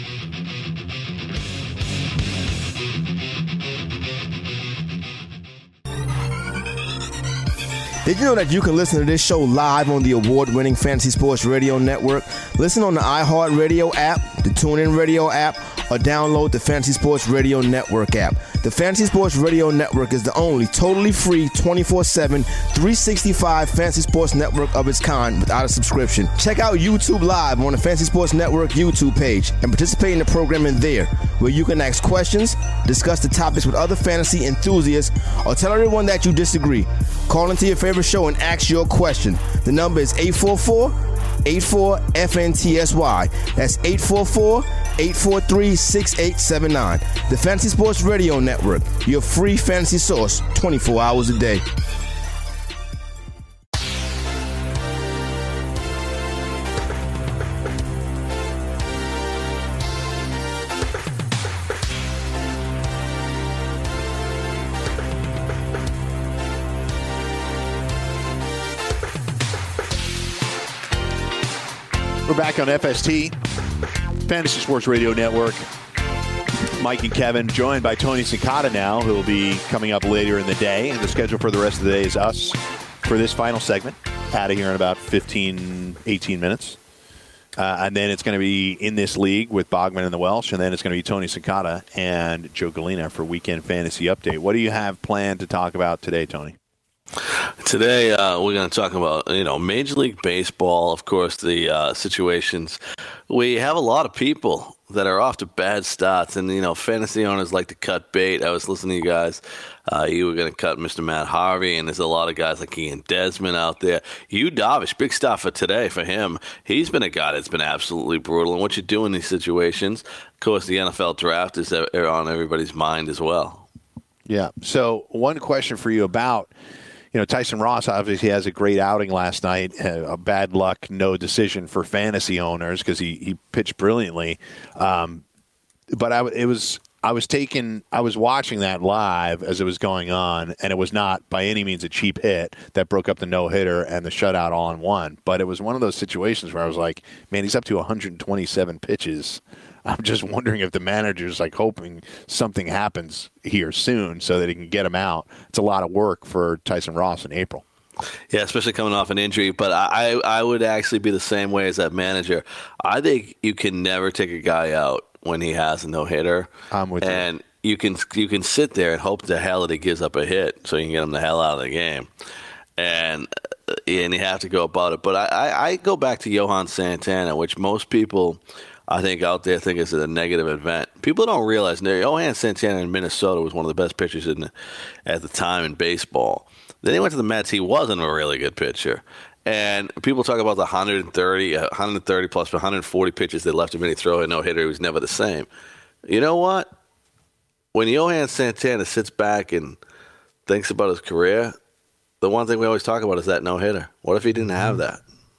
Did you know that you can listen to this show live on the award-winning Fantasy Sports Radio Network? Listen on the iHeartRadio app, the TuneIn Radio app, or download the Fantasy Sports Radio Network app. The Fantasy Sports Radio Network is the only totally free twenty-four seven, three sixty-five Fantasy Sports Network of its kind without a subscription. Check out YouTube Live on the Fantasy Sports Network YouTube page and participate in the programming there, where you can ask questions, discuss the topics with other fantasy enthusiasts, or tell everyone that you disagree. Call into your favorite show and ask your question. The number is eight four four, eight four, F N T S Y. That's eight four four, eight four three, six eight seven nine. The Fantasy Sports Radio Network, your free fantasy source twenty-four hours a day. We're back on F S T, Fantasy Sports Radio Network. Mike and Kevin, joined by Tony Cicada now, who will be coming up later in the day. And the schedule for the rest of the day is us for this final segment. Out of here in about fifteen, eighteen minutes. Uh, and then it's going to be In This League with Bogman and the Welsh. And then it's going to be Tony Cicada and Joe Galena for Weekend Fantasy Update. What do you have planned to talk about today, Tony? Today, uh, we're going to talk about, you know, Major League Baseball, of course, the uh, situations. We have a lot of people that are off to bad starts, and, you know, fantasy owners like to cut bait. I was listening to you guys. Uh, you were going to cut Mister Matt Harvey, and there's a lot of guys like Ian Desmond out there. Yu Darvish, big stuff for today for him. He's been a guy that's been absolutely brutal. And what you do in these situations, of course, the N F L draft is on everybody's mind as well. Yeah. So one question for you about, you know, Tyson Ross obviously has a great outing last night. A bad luck, no decision for fantasy owners because he, he pitched brilliantly. Um, but I, it was I was taking I was watching that live as it was going on, and it was not by any means a cheap hit that broke up the no hitter and the shutout all in one. But it was one of those situations where I was like, man, he's up to one hundred twenty-seven pitches. I'm just wondering if the manager's like hoping something happens here soon so that he can get him out. It's a lot of work for Tyson Ross in April. Yeah, especially coming off an injury. But I, I would actually be the same way as that manager. I think you can never take a guy out when he has a no-hitter. I'm with and you. you can you can sit there and hope to hell that he gives up a hit so you can get him the hell out of the game. And and you have to go about it. But I, I, I go back to Johan Santana, which most people – I think out there think it's a negative event. People don't realize Johan Santana in Minnesota was one of the best pitchers in the, at the time in baseball. Then he went to the Mets. He wasn't a really good pitcher. And people talk about the one hundred thirty, one hundred thirty plus one hundred forty pitches they left him in. He throw a no-hitter. He was never the same. You know what? When Johan Santana sits back and thinks about his career, the one thing we always talk about is that no-hitter. What if he didn't have that?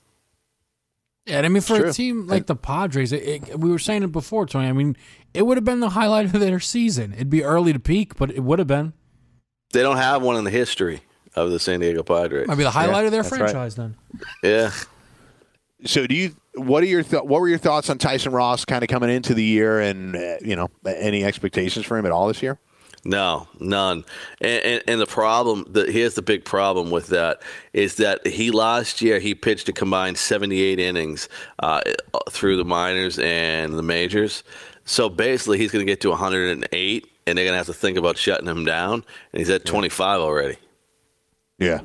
Yeah, I mean, for True. a team like the Padres, it, it, we were saying it before, Tony. I mean, it would have been the highlight of their season. It'd be early to peak, but it would have been. They don't have one in the history of the San Diego Padres. Might be the highlight Yeah, of their that's franchise right. then. Yeah. So, do you? What are your th- what were your thoughts on Tyson Ross kind of coming into the year, and uh, you know, any expectations for him at all this year? No, none. And, and, and the problem, the, here's the big problem with that, is that he last year, he pitched a combined seventy-eight innings uh, through the minors and the majors. So basically, he's going to get to one hundred eight, and they're going to have to think about shutting him down, and he's at twenty-five already. Yeah.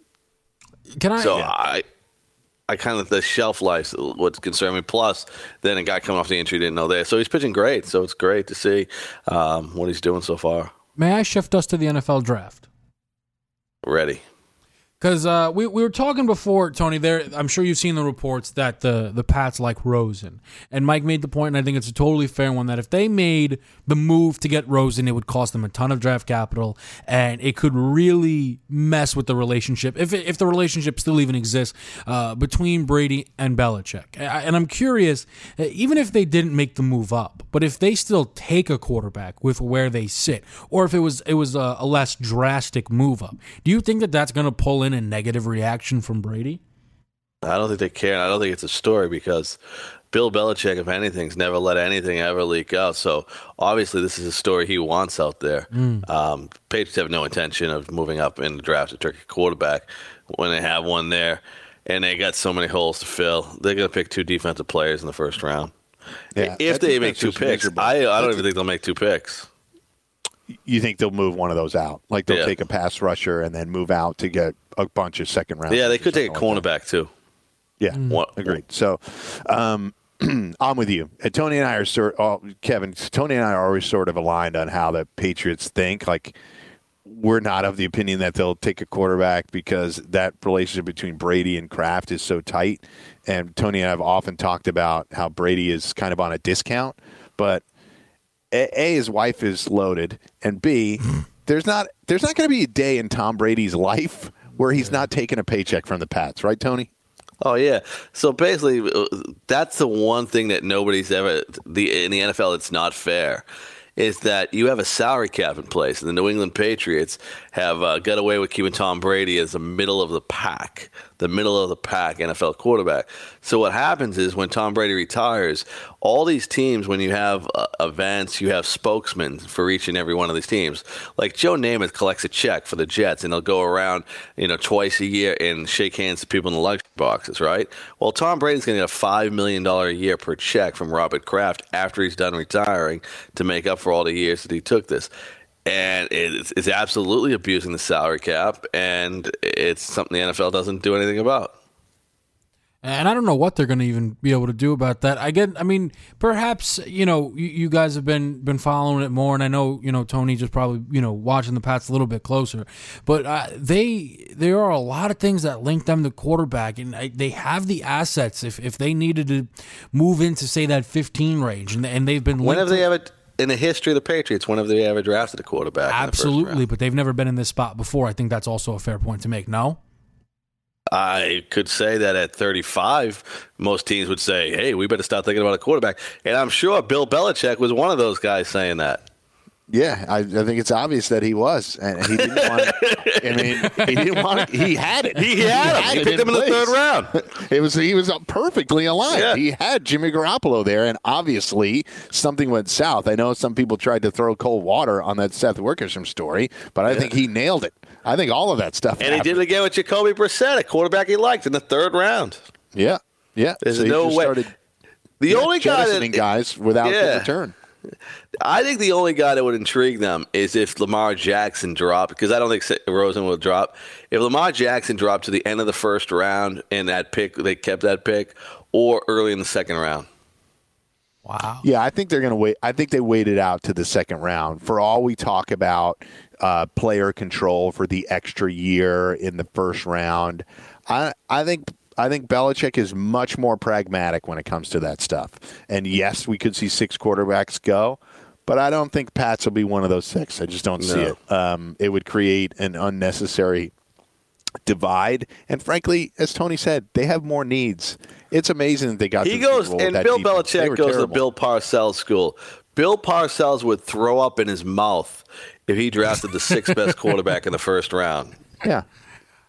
Can I? So yeah. I... I kind of, the shelf life what's concerned me. Plus, then a guy coming off the injury didn't know that. So he's pitching great. So it's great to see um, what he's doing so far. May I shift us to the N F L draft? Ready. Because uh, we we were talking before, Tony. There, I'm sure you've seen the reports that the the Pats like Rosen, and Mike made the point, and I think it's a totally fair one, that if they made the move to get Rosen, it would cost them a ton of draft capital, and it could really mess with the relationship, if it, if the relationship still even exists, uh, between Brady and Belichick. And I'm curious, even if they didn't make the move up, but if they still take a quarterback with where they sit, or if it was it was a, a less drastic move up, do you think that that's going to pull in a negative reaction from Brady? I don't think they care, and I don't think it's a story, because Bill Belichick, if anything, has never let anything ever leak out. So obviously this is a story he wants out there. Mm. Um, Patriots have no intention of moving up in the draft to take a quarterback when they have one there, and they got so many holes to fill. They're going to pick two defensive players in the first round. Yeah, if they make two picks, I, I don't even think they'll make two picks. You think they'll move one of those out? Like they'll yeah. take a pass rusher and then move out to get a bunch of second round. Yeah, they could take a cornerback like too. Yeah, mm. agreed. So um, I'm with you. And Tony and I are sort oh, Kevin, Tony and I are always sort of aligned on how the Patriots think. Like, we're not of the opinion that they'll take a quarterback because that relationship between Brady and Kraft is so tight. And Tony and I have often talked about how Brady is kind of on a discount, but A, A his wife is loaded, and B, there's not there's not going to be a day in Tom Brady's life where he's not taking a paycheck from the Pats, right, Tony? Oh yeah. So basically, that's the one thing that nobody's ever the in the N F L. It's not fair. Is that you have a salary cap in place, and the New England Patriots have uh, got away with keeping Tom Brady as the middle of the pack, the middle of the pack N F L quarterback. So what happens is when Tom Brady retires, all these teams, when you have uh, events, you have spokesmen for each and every one of these teams. Like Joe Namath collects a check for the Jets, and they'll go around, you know, twice a year and shake hands to people in the luxury boxes, right? Well, Tom Brady's going to get a five million dollars a year per check from Robert Kraft after he's done retiring to make up for all the years that he took this. And it's, it's absolutely abusing the salary cap, and it's something the N F L doesn't do anything about. And I don't know what they're going to even be able to do about that. I get, I mean, perhaps, you know, you, you guys have been been following it more, and I know, you know, Tony just probably, you know, watching the Pats a little bit closer. But uh, they, there are a lot of things that link them to quarterback, and I, they have the assets if, if they needed to move into, say, that fifteen range, and, and they've been linked. When have they ever... In the history of the Patriots, when have they ever drafted a quarterback? Absolutely, but they've never been in this spot before. I think that's also a fair point to make, no? I could say that at thirty-five, most teams would say, hey, we better start thinking about a quarterback. And I'm sure Bill Belichick was one of those guys saying that. Yeah, I, I think it's obvious that he was, and he didn't want. I mean, he didn't want. He had it. He had him. He picked him in the third round. It was he was perfectly aligned. Yeah. He had Jimmy Garoppolo there, and obviously something went south. I know some people tried to throw cold water on that Seth Wickersham story, but I yeah. think he nailed it. I think all of that stuff. And happened. he did it again with Jacoby Brissett, a quarterback he liked in the third round. Yeah, yeah. There's so no way. The yeah, only guy that guys without yeah. the return. I think the only guy that would intrigue them is if Lamar Jackson dropped, because I don't think Rosen will drop. If Lamar Jackson dropped to the end of the first round and that pick, they kept that pick, or early in the second round. Wow. Yeah, I think they're going to wait. I think they waited out to the second round. For all we talk about uh, player control for the extra year in the first round, I I think. I think Belichick is much more pragmatic when it comes to that stuff. And yes, we could see six quarterbacks go, but I don't think Pats will be one of those six. I just don't no. see it. Um, it would create an unnecessary divide. And frankly, as Tony said, they have more needs. It's amazing that they got. He goes, and Bill defense. Belichick goes terrible. to Bill Parcells' school. Bill Parcells would throw up in his mouth if he drafted the sixth best quarterback in the first round. Yeah.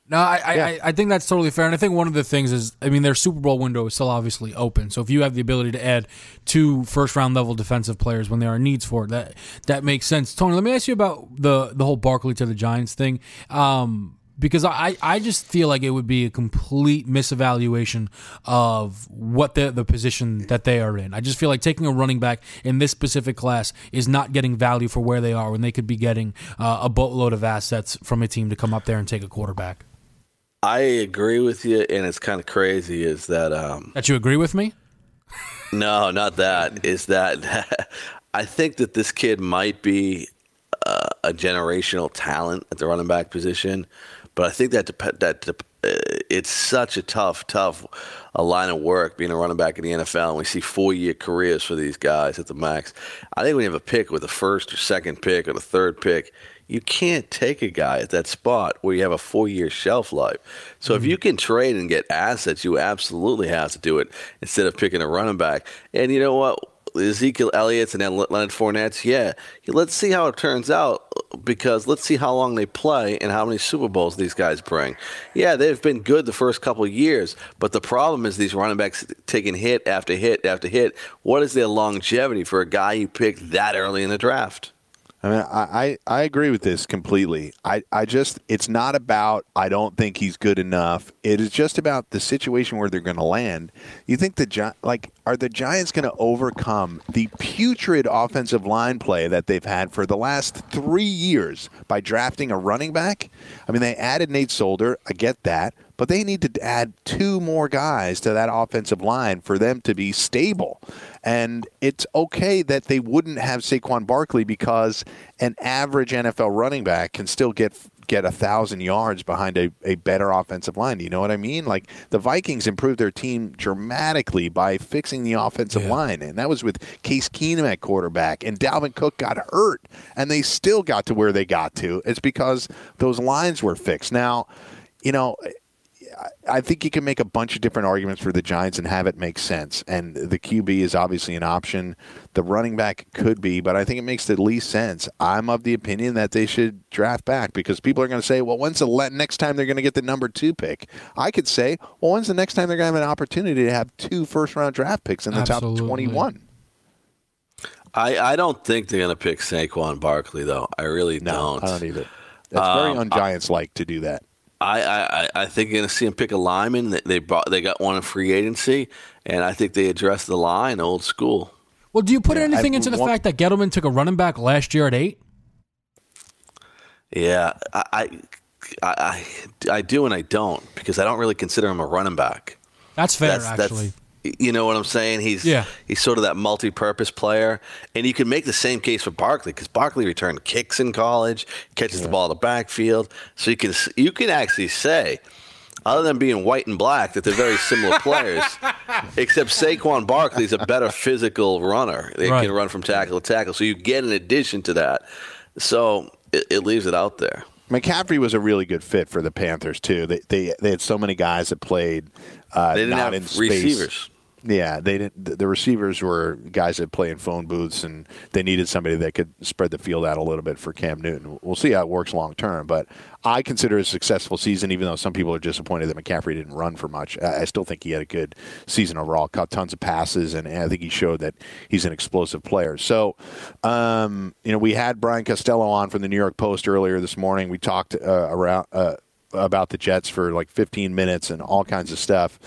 No, I, Yeah. I I think that's totally fair. And I think one of the things is, I mean, their Super Bowl window is still obviously open. So if you have the ability to add two first-round level defensive players when there are needs for it, that that makes sense. Tony, let me ask you about the, the whole Barkley to the Giants thing. Um, because I, I just feel like it would be a complete misevaluation of what the the position that they are in. I just feel like taking a running back in this specific class is not getting value for where they are when they could be getting uh, a boatload of assets from a team to come up there and take a quarterback. I agree with you, and it's kind of crazy is that... Um, that you agree with me? No, not that. Is that I think that this kid might be uh, a generational talent at the running back position, but I think that dep- that dep- uh, it's such a tough, tough a line of work being a running back in the N F L, and we see four-year careers for these guys at the max. I think when you have a pick with the first or second pick or the third pick, you can't take a guy at that spot where you have a four-year shelf life. So mm-hmm. if you can trade and get assets, you absolutely have to do it instead of picking a running back. And you know what? Ezekiel Elliott's and then Leonard Fournette's, yeah. Let's see how it turns out because let's see how long they play and how many Super Bowls these guys bring. Yeah, they've been good the first couple of years, but the problem is these running backs taking hit after hit after hit. What is their longevity for a guy you picked that early in the draft? I mean, I, I, I agree with this completely. I, I just, it's not about, I don't think he's good enough. It is just about the situation where they're going to land. You think the, Gi- like, are the Giants going to overcome the putrid offensive line play that they've had for the last three years by drafting a running back? I mean, they added Nate Solder. I get that. But they need to add two more guys to that offensive line for them to be stable. And it's okay that they wouldn't have Saquon Barkley because an average N F L running back can still get get a thousand yards behind a, a better offensive line. Do you know what I mean? Like the Vikings improved their team dramatically by fixing the offensive yeah. line. And that was with Case Keenum at quarterback. And Dalvin Cook got hurt. And they still got to where they got to. It's because those lines were fixed. Now, you know, I think you can make a bunch of different arguments for the Giants and have it make sense. And the Q B is obviously an option. The running back could be, but I think it makes the least sense. I'm of the opinion that they should draft back because people are going to say, well, when's the le- next time they're going to get the number two pick? I could say, well, when's the next time they're going to have an opportunity to have two first-round draft picks in the Absolutely. top twenty-one? I, I don't think they're going to pick Saquon Barkley, though. I really no, don't. I don't either. That's um, very un-Giants-like to do that. I, I, I think you're going to see him pick a lineman. They they, brought, they got one in free agency, and I think they addressed the line old school. Well, do you put yeah, anything I, into the one, fact that Gettleman took a running back last year at eight? Yeah, I, I, I, I do and I don't because I don't really consider him a running back. That's fair, that's, actually. That's, you know what I'm saying? He's yeah. he's sort of that multi-purpose player, and you can make the same case for Barkley because Barkley returned kicks in college, catches yeah. the ball in the backfield, so you can you can actually say, other than being white and black, that they're very similar players. Except Saquon Barkley is a better physical runner. They right. can run from tackle to tackle, so you get an addition to that. So it, it leaves it out there. McCaffrey was a really good fit for the Panthers too. They they, they had so many guys that played uh, they didn't not have in space. Receivers. Yeah, they didn't. The receivers were guys that play in phone booths, and they needed somebody that could spread the field out a little bit for Cam Newton. We'll see how it works long term, but I consider it a successful season, even though some people are disappointed that McCaffrey didn't run for much. I still think he had a good season overall, caught tons of passes, and I think he showed that he's an explosive player. So, um, you know, we had Brian Costello on from the New York Post earlier this morning. We talked uh, around uh, about the Jets for like fifteen minutes and all kinds of stuff.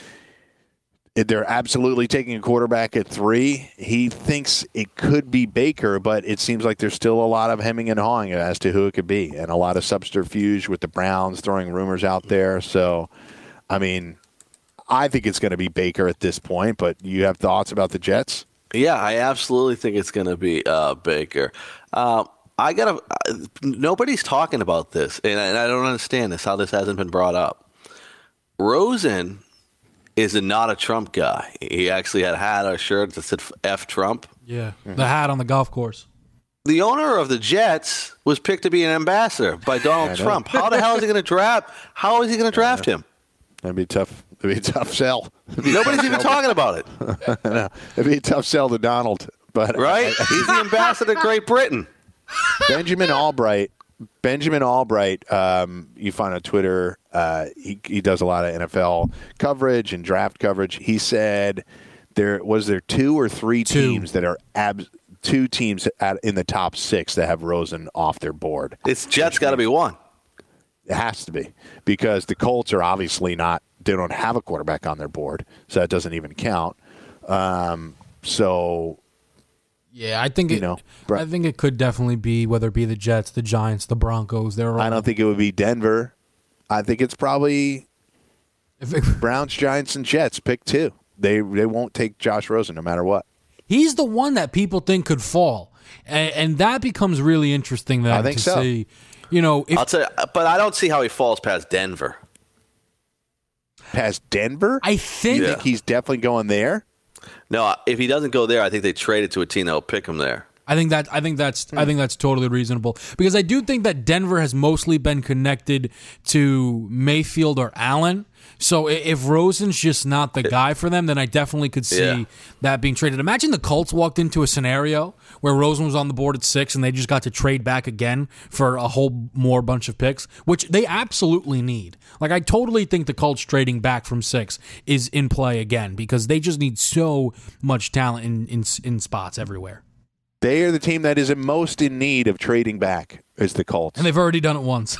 They're absolutely taking a quarterback at three. He thinks it could be Baker, but it seems like there's still a lot of hemming and hawing as to who it could be, and a lot of subterfuge with the Browns throwing rumors out there. So, I mean, I think it's going to be Baker at this point, but you have thoughts about the Jets? Yeah, I absolutely think it's going to be uh, Baker. Uh, I gotta. Uh, nobody's talking about this, and I, and I don't understand this, how this hasn't been brought up. Rosen is a, not a Trump guy. He actually had a hat or a shirt that said F Trump. Yeah, mm-hmm. the hat on the golf course. The owner of the Jets was picked to be an ambassador by Donald Trump. How the hell is he going to draft? How is he going to draft him? That'd be tough. It'd be a tough sell. Nobody's even talking about it. No, it'd be a tough sell to Donald. But right? He's the ambassador to Great Britain. Benjamin Albright Benjamin Albright, um, you find on Twitter, uh, he, he does a lot of N F L coverage and draft coverage. He said there was there two or three two. teams that are ab- two teams at, in the top six that have Rosen off their board. It's Jets got to be one. It has to be because the Colts are obviously not. They don't have a quarterback on their board, so that doesn't even count. Um, so. Yeah, I think You it, know, I think it could definitely be whether it be the Jets, the Giants, the Broncos. They're all, I don't think it would be Denver. I think it's probably if it, Browns, Giants, and Jets. Pick two. They they won't take Josh Rosen no matter what. he's the one that people think could fall, and, and that becomes really interesting. Then I think to so. see, you know, if, I'll tell you, but I don't see how he falls past Denver. Past Denver? I think You think he's definitely going there? No, if he doesn't go there, I think they trade it to a team that will pick him there. I think that I think that's I think that's totally reasonable because I do think that Denver has mostly been connected to Mayfield or Allen. So i- if Rosen's just not the guy for them, then I definitely could see Yeah. that being traded. Imagine the Colts walked into a scenario where Rosen was on the board at six and they just got to trade back again for a whole more bunch of picks, which they absolutely need. Like I totally think the Colts trading back from six is in play again because they just need so much talent in in, in spots everywhere. They are the team that is most in need of trading back is the Colts. And they've already done it once.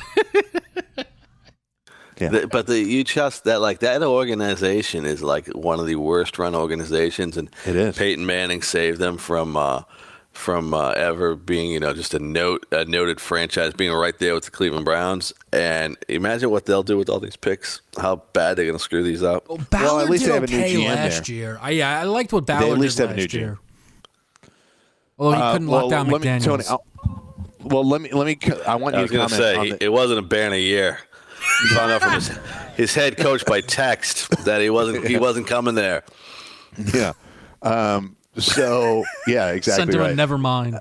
Yeah. The- but the, you just that like that organization is like one of the worst run organizations, and It is. Peyton Manning saved them from uh, from uh, ever being you know just a note a noted franchise, being right there with the Cleveland Browns. And imagine what they'll do with all these picks. How bad they're going to screw these up. Ballard at least did they have a new okay G M last there. year. I, yeah, I liked what Ballard They at least did have a new last G M. year. Although he Uh, couldn't well, lock down let me- McDaniels. Tony, I'll- well, let me let me. I want I you was to going comment to say on he, the, it wasn't a Baron a year. He found out from his, his head coach by text that he wasn't he wasn't coming there. yeah. Um, so yeah, exactly Sent him a right. never mind.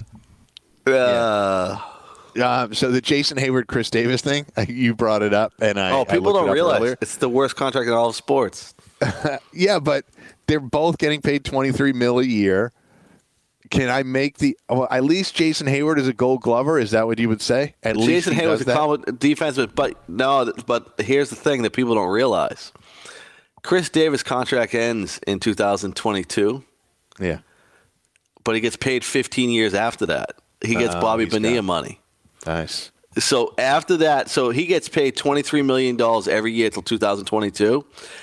Uh, Um, so the Jason Hayward, Chris Davis thing, you brought it up, and I oh, I people looked it don't up realize earlier. it's the worst contract in all of sports. Yeah, but they're both getting paid twenty-three mil a year. Can I make the well, at least Jason Hayward is a Gold Glover? Is that what you would say? At least Jason he Hayward's a does that? competent defenseman, but no. But here's the thing that people don't realize: Chris Davis' contract ends in two thousand twenty-two, Yeah, but he gets paid fifteen years after that. He gets Oh, Bobby he's Bonilla got- money. nice. So after that, so he gets paid twenty-three million dollars every year till two thousand twenty-two.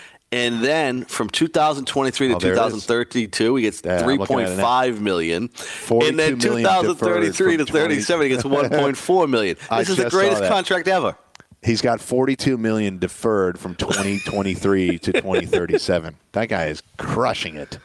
And then from two thousand twenty-three to Oh, there it is. two thousand thirty-two, he gets Yeah, I'm three looking at point it now. five million dollars. And then forty-two million two thousand thirty-three to deferred from thirty-seven, he gets one point four million dollars. I This is the just saw greatest that. contract ever. He's got forty-two million deferred from twenty twenty-three to twenty thirty-seven. That guy is crushing it.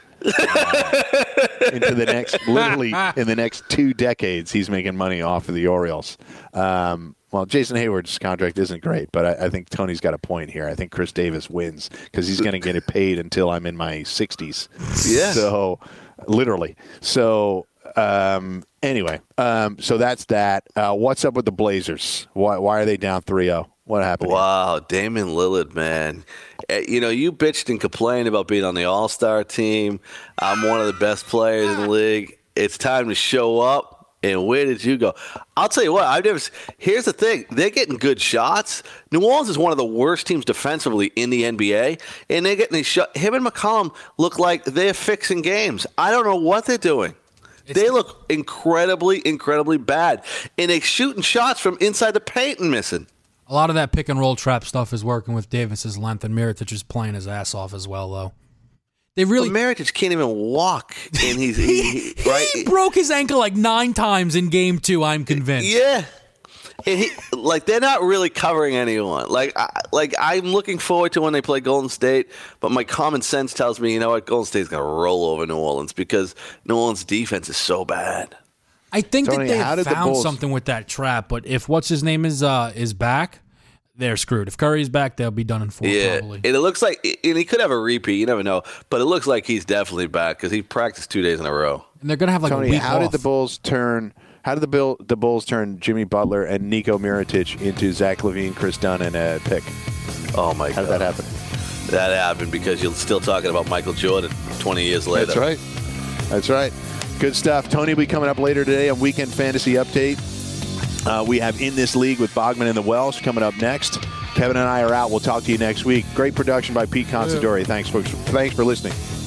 Uh, into the next, literally in the next two decades, he's making money off of the Orioles. Um, well, Jason Hayward's contract isn't great, but I, I think Tony's got a point here. I think Chris Davis wins because he's going to get it paid until I'm in my sixties. Yeah. So, literally. So, um, anyway, um, so that's that. Uh, what's up with the Blazers? Why, why are they down three oh? What happened? Wow, Damian Lillard, man. Eh, You know, you bitched and complained about being on the All-Star team. I'm one of the best players in the league. It's time to show up. And where did you go? I'll tell you what. I've never. Here's the thing: they're getting good shots. New Orleans is one of the worst teams defensively in the N B A, and they're getting these shots. Him and McCollum look like they're fixing games. I don't know what they're doing. They look incredibly, incredibly bad, and they're shooting shots from inside the paint and missing. A lot of that pick and roll trap stuff is working with Davis's length, and Mirotic is playing his ass off as well, though. They really But Mirotic can't even walk, and he's he, he, right. he broke his ankle like nine times in game two. I'm convinced. Yeah, and he, like they're not really covering anyone. Like, I, like I'm looking forward to when they play Golden State, but my common sense tells me, you know what, Golden State's gonna roll over New Orleans because New Orleans' defense is so bad. I think Tony, that they how did the found Bulls- something with that trap, but if what's his name is uh, is back, they're screwed. If Curry's back, they'll be done in four. Yeah, Probably. and it looks like, and he could have a repeat. You never know, but it looks like he's definitely back because he practiced two days in a row. And they're gonna have like Tony, a week how off. did the Bulls turn? How did the Bill, the Bulls turn Jimmy Butler and Nico Mirotic into Zach LaVine, Chris Dunn, and a pick? Oh my How god, did that happen? That happened because you're still talking about Michael Jordan twenty years later. That's right. That's right. Good stuff. Tony will be coming up later today on Weekend Fantasy Update. Uh, we have In This League with Bogman and the Welsh coming up next. Kevin and I are out. We'll talk to you next week. Great production by Pete Considori. Thanks, folks. Thanks for listening.